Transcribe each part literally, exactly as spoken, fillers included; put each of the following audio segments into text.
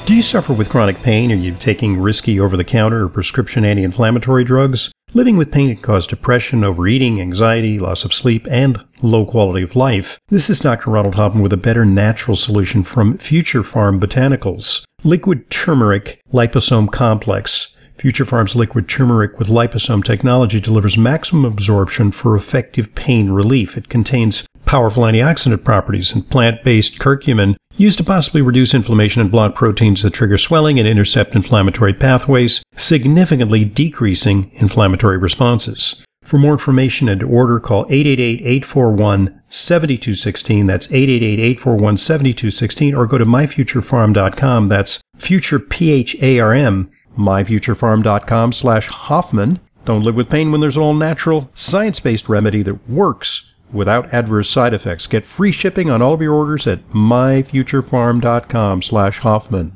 Do you suffer with chronic pain? Are you taking risky over-the-counter or prescription anti-inflammatory drugs? Living with pain can cause depression, overeating, anxiety, loss of sleep, and low quality of life. This is Doctor Ronald Hoffman with a better natural solution from Future Pharm Botanicals. Liquid Turmeric Liposome Complex. Future Pharm's liquid turmeric with liposome technology delivers maximum absorption for effective pain relief. It contains powerful antioxidant properties and plant-based curcumin used to possibly reduce inflammation and block proteins that trigger swelling and intercept inflammatory pathways, significantly decreasing inflammatory responses. For more information and to order, call eight eight eight, eight four one, seven two one six. That's eight eight eight, eight four one, seven two one six, or go to my future pharm dot com. That's future, P H A R M, my future pharm dot com slash Hoffman. Don't live with pain when there's an all-natural, science-based remedy that works without adverse side effects. Get free shipping on all of your orders at my future pharm dot com slash Hoffman.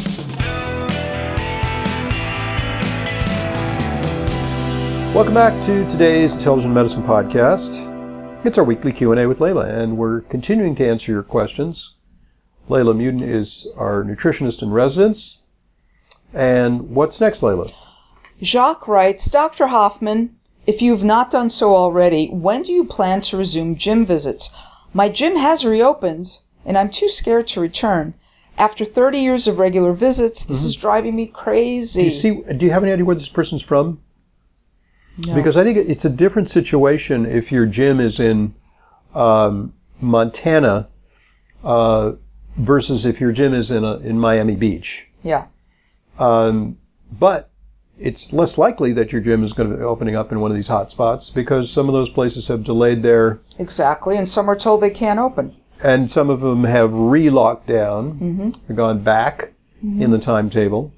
Welcome back to today's Intelligent Medicine Podcast. It's our weekly Q and A with Layla, and we're continuing to answer your questions. Layla Muden is our nutritionist in residence. And what's next, Layla? Jacques writes, Doctor Hoffman, if you've not done so already, when do you plan to resume gym visits? My gym has reopened, and I'm too scared to return. After thirty years of regular visits, this mm-hmm. is driving me crazy. Do you see? Do you have any idea where this person's from? No. Because I think it's a different situation if your gym is in um, Montana uh, versus if your gym is in a, in Miami Beach. Yeah. Um, but it's less likely that your gym is going to be opening up in one of these hot spots because some of those places have delayed their... Exactly, and some are told they can't open. And some of them have re-locked down, mm-hmm. gone back mm-hmm. in the timetable.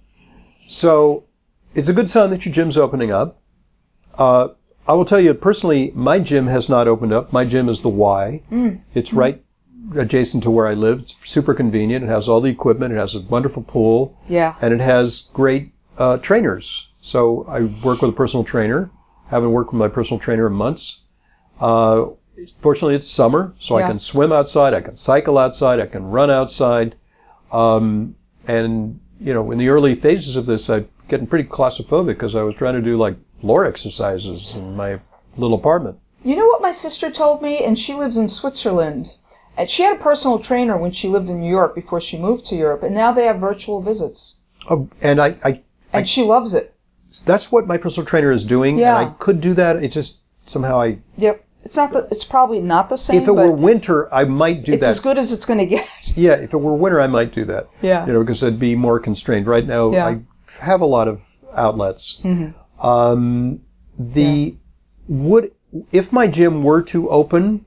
So it's a good sign that your gym's opening up. Uh, I will tell you, personally, my gym has not opened up. My gym is the Y. Mm. It's mm-hmm. right adjacent to where I live. It's super convenient. It has all the equipment. It has a wonderful pool. Yeah. And it has great uh, trainers. So I work with a personal trainer. Haven't worked with my personal trainer in months. Uh, fortunately, it's summer, so yeah. I can swim outside. I can cycle outside. I can run outside. Um, and, you know, in the early phases of this, I'm getting pretty claustrophobic because I was trying to do, like, floor exercises in my little apartment. You know what my sister told me? And she lives in Switzerland. And she had a personal trainer when she lived in New York before she moved to Europe. And now they have virtual visits. Oh, and I... I and I, she loves it. That's what my personal trainer is doing. Yeah. And I could do that. It just somehow I... Yep. It's not the, it's probably not the same, If it were winter, I might do it's that. It's as good as it's going to get. Yeah, if it were winter, I might do that. Yeah. You know, because I'd be more constrained. Right now, yeah. I have a lot of outlets. Mm-hmm. Um, the yeah. would if my gym were to open,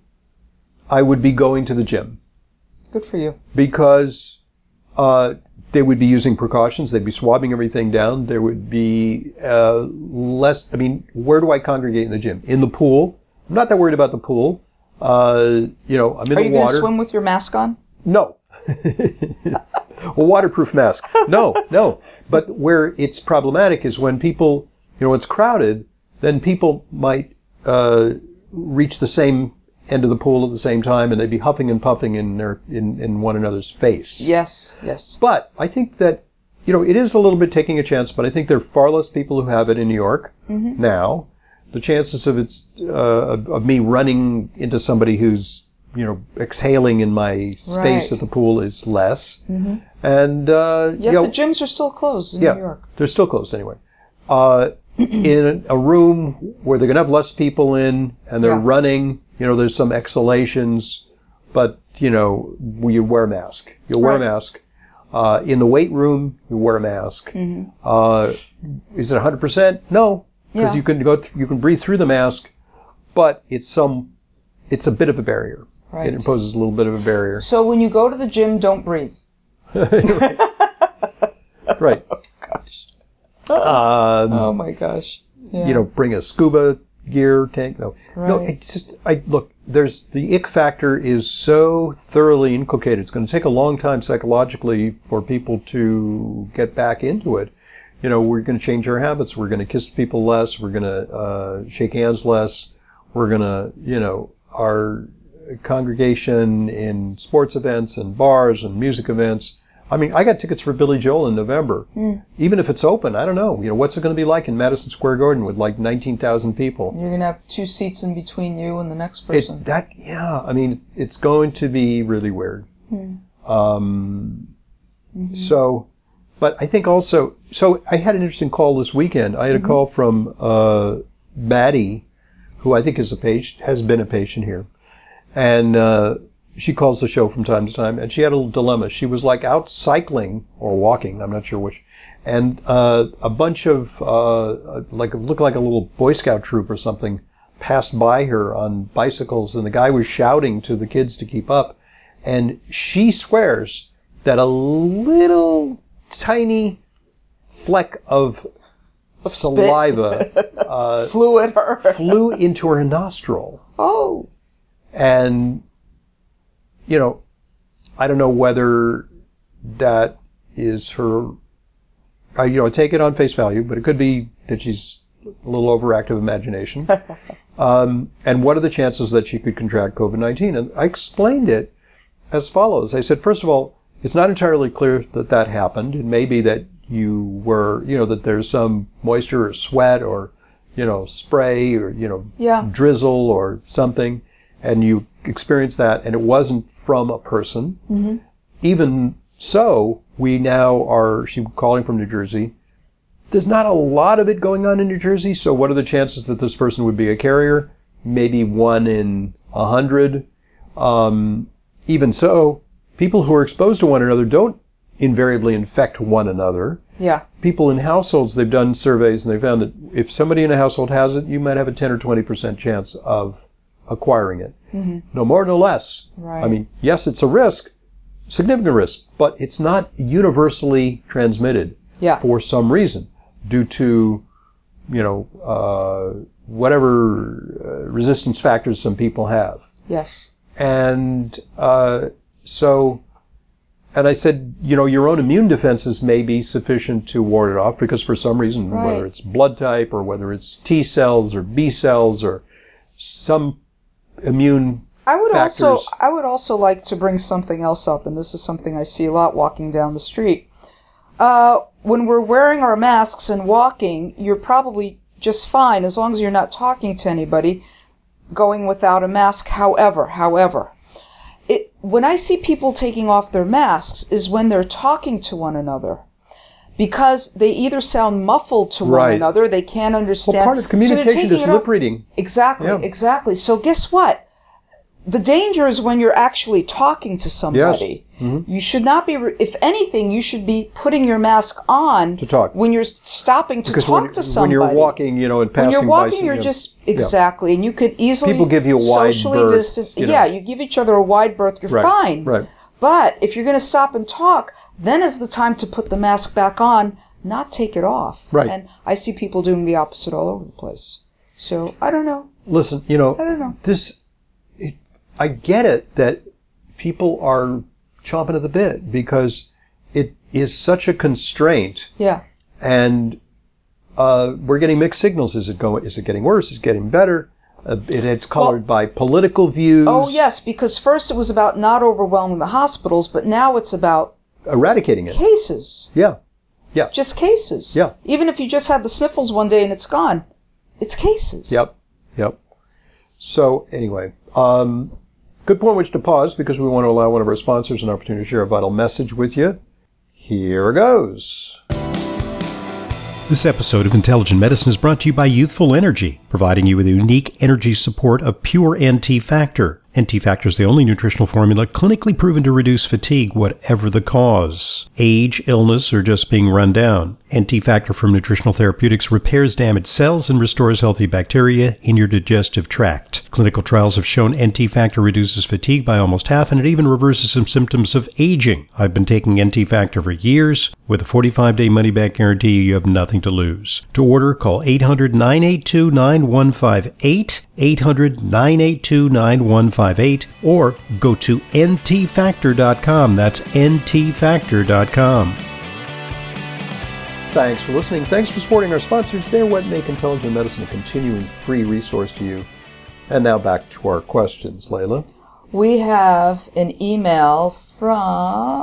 I would be going to the gym. Good for you. Because uh, they would be using precautions. They'd be swabbing everything down. There would be uh, less. I mean, where do I congregate in the gym? In the pool. I'm not that worried about the pool. Uh, you know, I'm in Are the water. Are you going to swim with your mask on? No. A waterproof mask. No, no. But where it's problematic is when people, you know, it's crowded, then people might uh, reach the same end of the pool at the same time, and they'd be huffing and puffing in their in, in one another's face. Yes, yes. But I think that, you know, it is a little bit taking a chance, but I think there are far less people who have it in New York mm-hmm. now. The chances of it's uh, of, of me running into somebody who's, you know, exhaling in my space right. at the pool is less. Mm-hmm. And uh, yet you know, the gyms are still closed in yeah, New York. They're still closed anyway. Uh, in a room where they're going to have less people in, and they're yeah. running, you know, there's some exhalations, but, you know, you wear a mask. You'll wear right. a mask. Uh, in the weight room, you wear a mask. Mm-hmm. Uh, is it one hundred percent? No, because yeah. you can go, th- you can breathe through the mask, but it's some, it's a bit of a barrier. Right. It imposes a little bit of a barrier. So when you go to the gym, don't breathe. right. right. Oh gosh. Um, oh my gosh. Yeah. You know, bring a scuba gear tank. No, right. no. It's just, I look. There's the ick factor is so thoroughly inculcated. It's going to take a long time psychologically for people to get back into it. You know, we're going to change our habits. We're going to kiss people less. We're going to uh, shake hands less. We're going to, you know, our congregation in sports events and bars and music events. I mean, I got tickets for Billy Joel in November. Mm. Even if it's open, I don't know. You know, what's it going to be like in Madison Square Garden with like nineteen thousand people? You're going to have two seats in between you and the next person. It, that, yeah, I mean, it's going to be really weird. Mm. Um, mm-hmm. So, but I think also, so I had an interesting call this weekend. I had mm-hmm. a call from uh, Maddie, who I think is a patient, has been a patient here. And uh, she calls the show from time to time, and she had a little dilemma. She was like out cycling or walking, I'm not sure which, and uh, a bunch of uh, like looked like a little Boy Scout troop or something passed by her on bicycles, and the guy was shouting to the kids to keep up, and she swears that a little tiny fleck of, of saliva uh, flew at her, flew into her nostril. Oh. And, you know, I don't know whether that is her, I, you know, I take it on face value, but it could be that she's a little overactive imagination. um, and what are the chances that she could contract COVID nineteen? And I explained it as follows. I said, first of all, it's not entirely clear that that happened. It may be that you were, you know, that there's some moisture or sweat or, you know, spray or, you know, yeah. drizzle or something. And you experienced that, and it wasn't from a person. Mm-hmm. Even so, we now are, she's calling from New Jersey. There's not a lot of it going on in New Jersey, so what are the chances that this person would be a carrier? Maybe one in a hundred. Um, even so, people who are exposed to one another don't invariably infect one another. Yeah. People in households, they've done surveys, and they found that if somebody in a household has it, you might have a ten or twenty percent chance of acquiring it. Mm-hmm. No more, no less. Right. I mean, yes, it's a risk, significant risk, but it's not universally transmitted yeah. for some reason due to, you know, uh, whatever uh, resistance factors some people have. Yes. And uh, so, and I said, you know, your own immune defenses may be sufficient to ward it off because for some reason, right. whether it's blood type or whether it's T cells or B cells or some immune I would factors. also I would also like to bring something else up, and this is something I see a lot walking down the street. Uh, when we're wearing our masks and walking, you're probably just fine as long as you're not talking to anybody going without a mask. However, however, it when I see people taking off their masks is when they're talking to one another. Because they either sound muffled to right. one another, they can't understand. Well, part of communication so is lip reading. Exactly, yeah. exactly. So guess what? The danger is when you're actually talking to somebody. Yes. Mm-hmm. You should not be, re- if anything, you should be putting your mask on to talk when you're stopping to because talk when, to somebody. When you're walking, you know, and passing by. When you're walking, by, you're you know, just, exactly, yeah. and you could easily people give you a wide socially berth, distance. You know. Yeah, you give each other a wide berth, you're right. fine. Right. But if you're going to stop and talk, then is the time to put the mask back on, not take it off. Right. And I see people doing the opposite all over the place. So, I don't know. Listen, you know, I don't know. this, it, I get it that people are chomping at the bit because it is such a constraint. Yeah. And uh, we're getting mixed signals. Is it going? Is it getting worse? Is it getting better? Uh, it, it's colored well, by political views. Oh, yes, because first it was about not overwhelming the hospitals, but now it's about eradicating it. Cases. Yeah. Yeah. Just cases. Yeah. Even if you just had the sniffles one day and it's gone, it's cases. Yep. Yep. So, anyway, um, good point which to pause because we want to allow one of our sponsors an opportunity to share a vital message with you. Here goes. This episode of Intelligent Medicine is brought to you by Youthful Energy, providing you with a unique energy support of pure N T Factor. N T Factor is the only nutritional formula clinically proven to reduce fatigue, whatever the cause. Age, illness, or just being run down. N T Factor from Nutritional Therapeutics repairs damaged cells and restores healthy bacteria in your digestive tract. Clinical trials have shown N T Factor reduces fatigue by almost half, and it even reverses some symptoms of aging. I've been taking N T Factor for years. With a forty-five day money-back guarantee, you have nothing to lose. To order, call eight hundred, nine eight two, nine one five eight, eight hundred, nine eight two, nine one five eight, or go to N T factor dot com. That's N T factor dot com. Thanks for listening. Thanks for supporting our sponsors. They're what make Intelligent Medicine a continuing free resource to you. And now back to our questions, Layla. We have an email from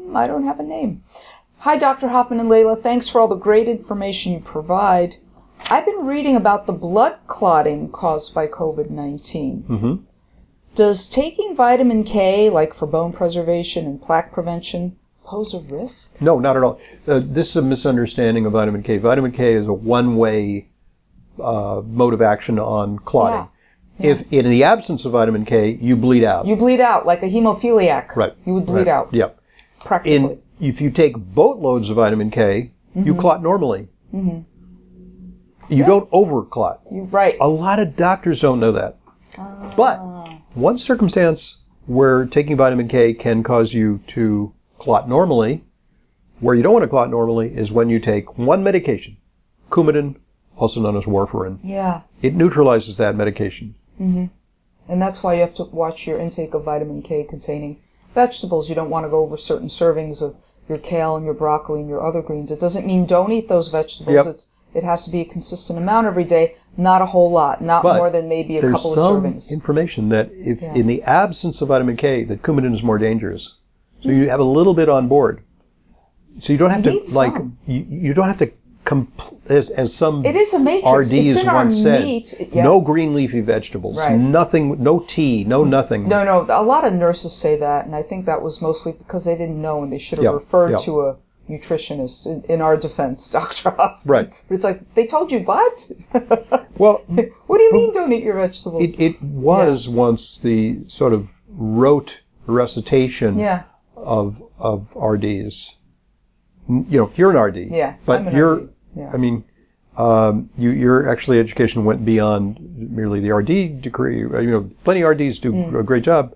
Hmm, I don't have a name. Hi, Doctor Hoffman and Layla. Thanks for all the great information you provide. I've been reading about the blood clotting caused by COVID nineteen. Mm-hmm. Does taking vitamin K, like for bone preservation and plaque prevention, pose a risk? No, not at all. Uh, this is a misunderstanding of vitamin K. Vitamin K is a one-way uh, mode of action on clotting. Yeah. Yeah. If in the absence of vitamin K, you bleed out. You bleed out like a hemophiliac. Right. You would bleed right. out. Yep. Practically. In, if you take boatloads of vitamin K, mm-hmm. you clot normally. Mm-hmm. You yeah. don't overclot. You're right. A lot of doctors don't know that. Uh. But one circumstance where taking vitamin K can cause you to clot normally, where you don't want to clot normally, is when you take one medication, Coumadin, also known as warfarin. Yeah. It neutralizes that medication. Mm-hmm. And that's why you have to watch your intake of vitamin K containing vegetables. You don't want to go over certain servings of your kale and your broccoli and your other greens. It doesn't mean don't eat those vegetables. Yep. It's It has to be a consistent amount every day, not a whole lot, not but more than maybe a couple of servings. There's some information that if yeah. in the absence of vitamin K, that Coumadin is more dangerous. So you have a little bit on board. So you don't have you to, like, you, you don't have to, compl- as, as some it is a matrix. R Ds it's in once our said, meat. Yeah. no green leafy vegetables, right. nothing, no tea, no nothing. No, no, a lot of nurses say that, and I think that was mostly because they didn't know and they should have yep. referred yep. to a nutritionist in, in our defense, Doctor Hoffman. Right. But it's like, they told you what? Well, what do you mean don't eat your vegetables? It, it was yeah. once the sort of rote recitation yeah. of of R Ds. You know, you're an R D. Yeah, but I'm an you're, R D. Yeah. I mean, um, you, your actually education went beyond merely the R D degree. You know, plenty of R Ds do mm. a great job.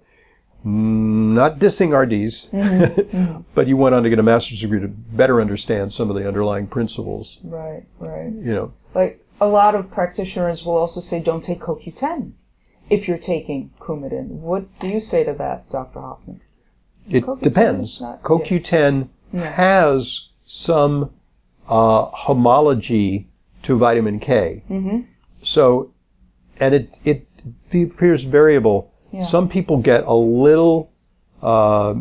Not dissing R Ds, mm-hmm. Mm-hmm. but you went on to get a master's degree to better understand some of the underlying principles. Right, right. You know, like a lot of practitioners will also say, don't take C O Q ten if you're taking Coumadin. What do you say to that, Doctor Hoffman? It C O Q ten depends. Not, C O Q ten yeah. has some uh, homology to vitamin K. Mm-hmm. So, and it, it appears variable. Yeah. Some people get a little uh,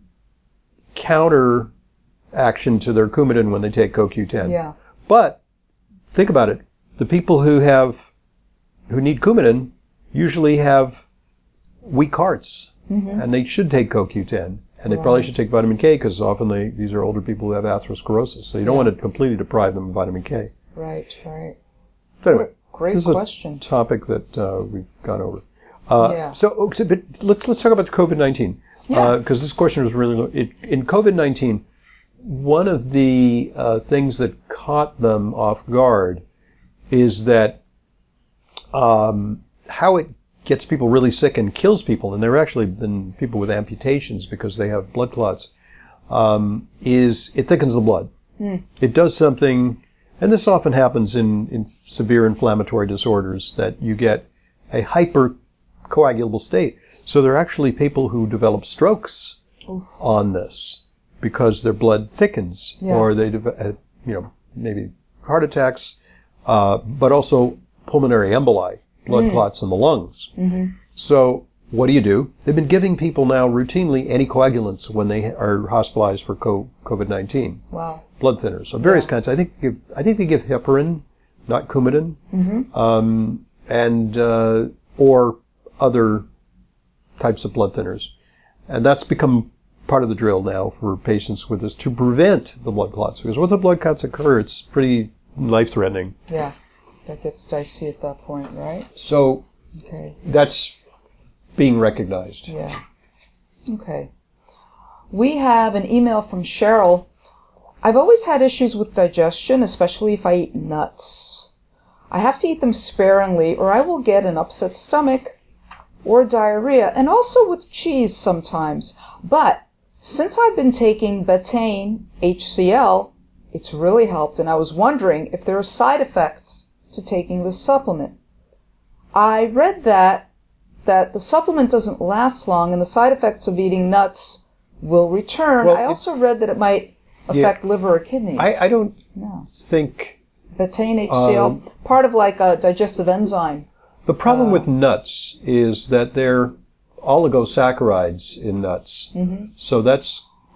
counter action to their Coumadin when they take C O Q ten. Yeah. But think about it. The people who have who need Coumadin usually have weak hearts, mm-hmm. and they should take C O Q ten. And they right. probably should take vitamin K because often they, these are older people who have atherosclerosis. So you don't yeah. want to completely deprive them of vitamin K. Right, right. So anyway, great this question. is a topic that uh, we've gone over. Uh, yeah. So, but let's let's talk about COVID nineteen yeah. because uh, this question was really it, in COVID nineteen. One of the uh, things that caught them off guard is that um, how it gets people really sick and kills people, and there have actually been people with amputations because they have blood clots. Um, is it thickens the blood? Mm. It does something, and this often happens in in severe inflammatory disorders that you get a hyper coagulable state. So there are actually people who develop strokes Oof. on this because their blood thickens, yeah. or they, de- you know, maybe heart attacks, uh, but also pulmonary emboli, blood mm. clots in the lungs. Mm-hmm. So what do you do? They've been giving people now routinely anticoagulants when they are hospitalized for COVID nineteen. Wow. Blood thinners of various yeah. kinds. I think I think they give heparin, not Coumadin, mm-hmm. um, and uh, or other types of blood thinners. And that's become part of the drill now for patients with this to prevent the blood clots. Because once the blood clots occur, it's pretty life-threatening. Yeah, that gets dicey at that point, right? So okay. that's being recognized. Yeah. Okay. We have an email from Cheryl. I've always had issues with digestion, especially if I eat nuts. I have to eat them sparingly or I will get an upset stomach or diarrhea, and also with cheese sometimes. But since I've been taking betaine H C L, it's really helped, and I was wondering if there are side effects to taking this supplement. I read that that the supplement doesn't last long and the side effects of eating nuts will return. Well, I also it, read that it might affect yeah, liver or kidneys. I, I don't no. think... Betaine H C L, um, part of like a digestive enzyme. The problem uh, with nuts is that they're oligosaccharides in nuts. Mm-hmm. So that's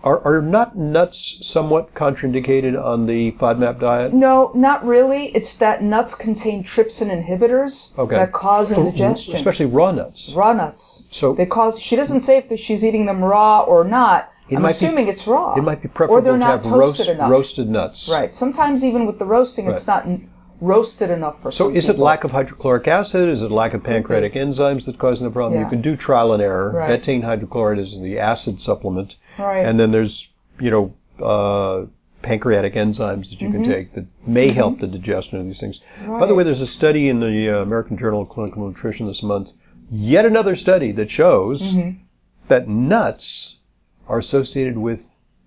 Are, are not nuts somewhat contraindicated on the FODMAP diet? No, not really. It's that nuts contain trypsin inhibitors okay. that cause so, indigestion. Especially raw nuts. Raw nuts. So they cause. She doesn't say if she's eating them raw or not. I'm assuming be, it's raw. It might be preferable or they're to not have toasted roast, enough. roasted nuts. Right. Sometimes even with the roasting, right. it's not roasted enough for so some is people. it lack of hydrochloric acid? Is it lack of pancreatic okay. enzymes that's causing the problem? Yeah. You can do trial and error. Right. Betaine hydrochloride is the acid supplement. Right. And then there's, you know, uh, pancreatic enzymes that you mm-hmm. can take that may mm-hmm. help the digestion of these things. Right. By the way, there's a study in the uh, American Journal of Clinical Nutrition this month, yet another study that shows mm-hmm. that nuts are associated with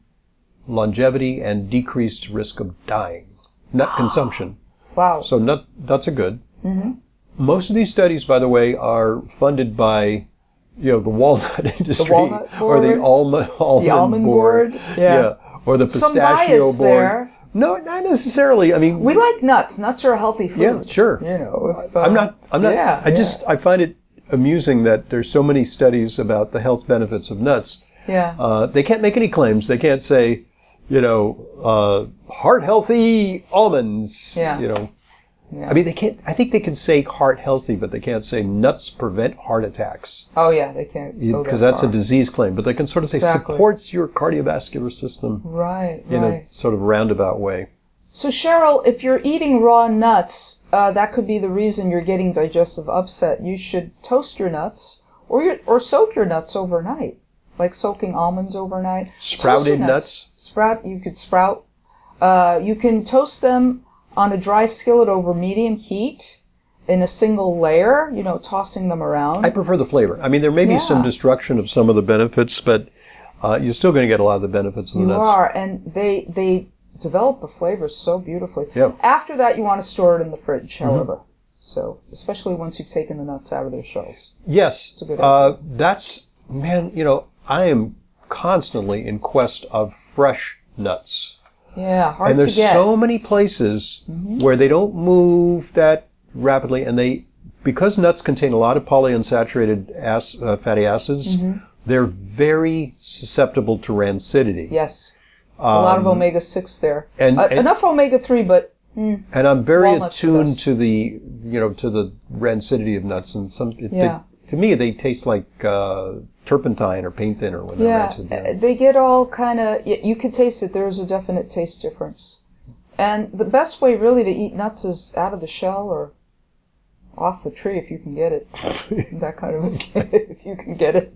longevity and decreased risk of dying. Nut consumption. Wow. So nut, nuts are good. Mm-hmm. Most of these studies, by the way, are funded by, you know, the walnut industry. The walnut board? Or the almond, almond, the almond board. board. Yeah. yeah. Or the pistachio Some bias board. There. No, not necessarily. I mean, we like nuts. Nuts are a healthy food. Yeah, sure. You know, if, uh, I'm not. I'm not. Yeah, I just. yeah. I find it amusing that there's so many studies about the health benefits of nuts. Yeah. Uh, they can't make any claims. They can't say, you know, uh, heart healthy almonds. Yeah. You know. Yeah. I mean, they can't. I think they can say heart healthy, but they can't say nuts prevent heart attacks. Oh yeah, they can't. Because that that's far. a disease claim. But they can sort of say exactly. supports your cardiovascular system. Right. In right. a sort of roundabout way. So Cheryl, if you're eating raw nuts, uh, that could be the reason you're getting digestive upset. You should toast your nuts, or your, or soak your nuts overnight, like soaking almonds overnight. Sprouted nuts. nuts. Sprout. You could sprout. Uh, you can toast them on a dry skillet over medium heat in a single layer, you know, tossing them around. I prefer the flavor. I mean, there may be yeah. some destruction of some of the benefits, but uh, you're still going to get a lot of the benefits of the you nuts. You are, and they they develop the flavors so beautifully. Yeah. After that, you want to store it in the fridge, however. Mm-hmm. So, especially once you've taken the nuts out of their shells. Yes. It's a good uh, idea. That's, man, you know, I am constantly in quest of fresh nuts. Yeah, hard and to there's get. so many places mm-hmm. where they don't move that rapidly, and they, because nuts contain a lot of polyunsaturated ac- uh, fatty acids, mm-hmm. they're very susceptible to rancidity. Yes, um, a lot of omega six there, and, uh, and enough omega three, but mm, and I'm very attuned best. to the, you know, to the rancidity of nuts, and some. It, yeah. they, to me, they taste like uh, turpentine or paint thinner when they're yeah, rancid. Yeah, they get all kind of. You could taste it. There's a definite taste difference, and the best way really to eat nuts is out of the shell or off the tree if you can get it. That kind of a, if you can get it.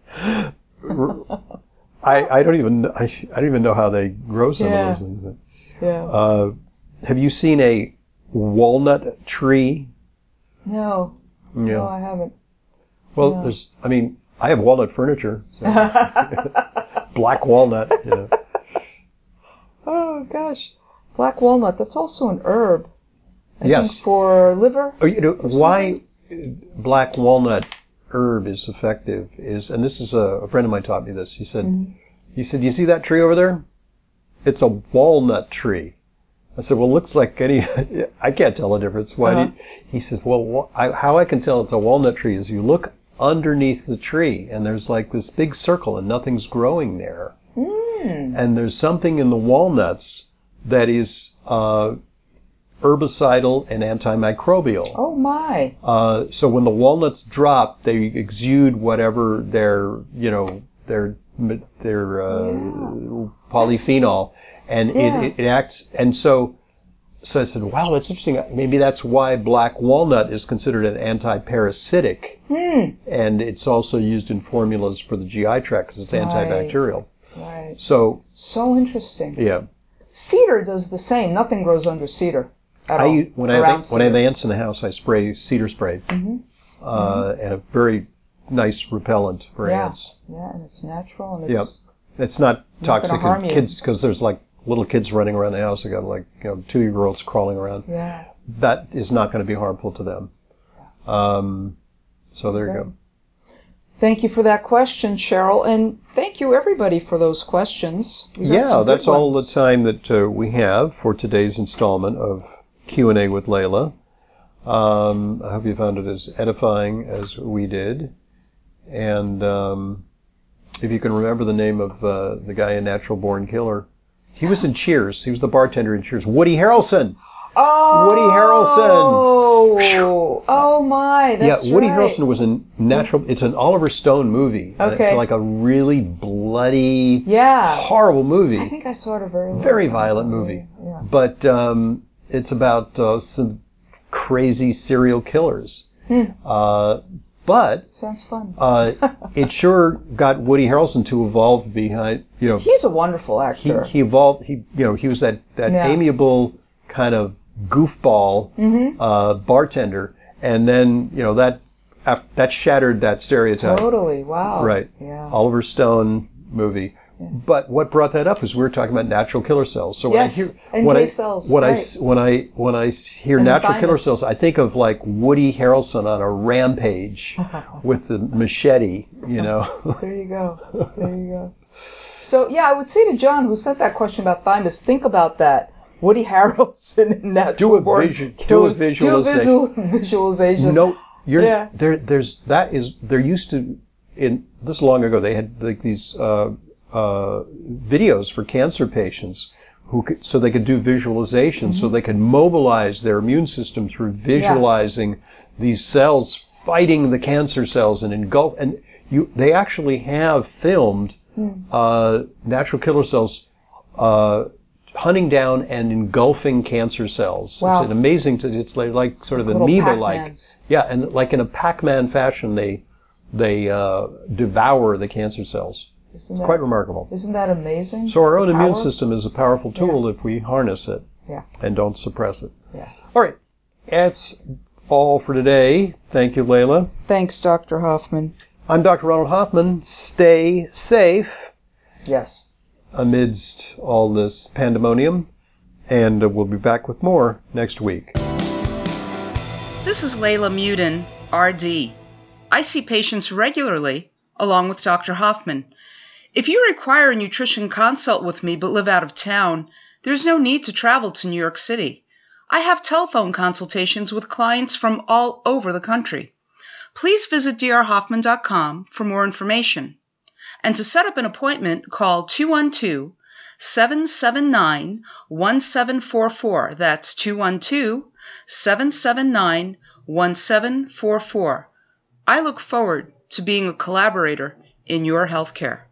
I, I don't even I, I don't even know how they grow some yeah. of those things. But, yeah. Uh, have you seen a walnut tree? No. Yeah. No, I haven't. Well, no. there's. I mean, I have walnut furniture. So. Black walnut. Yeah. Oh gosh, black walnut. That's also an herb. I yes. think for liver. Oh, you know why black walnut herb is effective is, and this is a, a friend of mine taught me this. He said, mm-hmm. he said, you see that tree over there? It's a walnut tree. I said, well, it looks like any. I can't tell the difference. Why? Uh-huh. He, he says, well, I, how I can tell it's a walnut tree is you look underneath the tree and there's like this big circle and nothing's growing there. Mm. And there's something in the walnuts that is uh, herbicidal and antimicrobial. Oh my! Uh, so when the walnuts drop, they exude whatever their, you know, their their uh, yeah. polyphenol, and yeah. it, it acts. And so, so I said, wow, that's interesting. Maybe that's why black walnut is considered an anti-parasitic, hmm. and it's also used in formulas for the G I tract because it's right. antibacterial. Right. So. So interesting. Yeah. Cedar does the same. Nothing grows under cedar. At I, all. when, I have, when I have ants in the house, I spray cedar spray, mm-hmm. Uh, mm-hmm. and a very nice repellent for yeah. ants. Yeah, and it's natural, and it's yep. It's not toxic harm kids because there's like little kids running around the house. I got like you know two year olds crawling around. Yeah, that is not going to be harmful to them. Um, so there okay. you go. Thank you for that question, Cheryl, and thank you everybody for those questions. Yeah, that's all the time that uh, we have for today's installment of Q and A with Layla. Um, I hope you found it as edifying as we did. And um, if you can remember the name of uh, the guy in Natural Born Killer. He was in Cheers. He was the bartender in Cheers. Woody Harrelson. Oh, Woody Harrelson. Oh, oh my, that's yeah, Woody right. Harrelson was in Natural. It's an Oliver Stone movie. And Okay. It's like a really bloody, Yeah. horrible movie. I think I saw it a very long Very time violent ago. movie. Yeah. But um, it's about uh, some crazy serial killers. Hmm. Uh, but Sounds fun. uh, it sure got Woody Harrelson to evolve behind. You know, He's a wonderful he, actor. he evolved. He you know he was that that Yeah. amiable kind of goofball Mm-hmm. uh, bartender, and then you know that af- that shattered that stereotype. Totally. Wow. Right. Yeah. Oliver Stone movie. But what brought that up is we were talking about natural killer cells. So Yes, when I N K hear when I cells, when I right. when I when I hear And the natural killer thymus. cells, I think of like Woody Harrelson on a rampage with the machete. You know. There you go. There you go. So, yeah, I would say to John, who sent that question about thymus, think about that. Woody Harrelson in Natural Do a Born visu- do a Killers. visualization. Do a visual, visualization. No, you're Yeah. there. There's that is there used to in this long ago they had like these uh, uh, videos for cancer patients who could, so they could do visualization, Mm-hmm. so they could mobilize their immune system through visualizing these cells fighting the cancer cells and engulf. And you they actually have filmed Mm. uh, natural killer cells. Uh, hunting down and engulfing cancer cells. Wow. It's an amazing, to, it's like, like sort of Little amoeba-like. Pac-Mans. Yeah, and like in a Pac-Man fashion, they they uh, devour the cancer cells. Isn't that, Quite remarkable. Isn't that amazing? So our own The immune power? system is a powerful tool if we harness it Yeah. and don't suppress it. Yeah. All right, that's all for today. Thank you, Layla. Thanks, Doctor Hoffman. I'm Doctor Ronald Hoffman. Stay safe Yes. amidst all this pandemonium, and uh, we'll be back with more next week. This is Layla Muden, R D. I see patients regularly, along with Doctor Hoffman. If you require a nutrition consult with me but live out of town, there's no need to travel to New York City. I have telephone consultations with clients from all over the country. Please visit d r hoffman dot com for more information. And to set up an appointment, call two one two, seven seven nine, one seven four four. That's two one two, seven seven nine, one seven four four. I look forward to being a collaborator in your healthcare.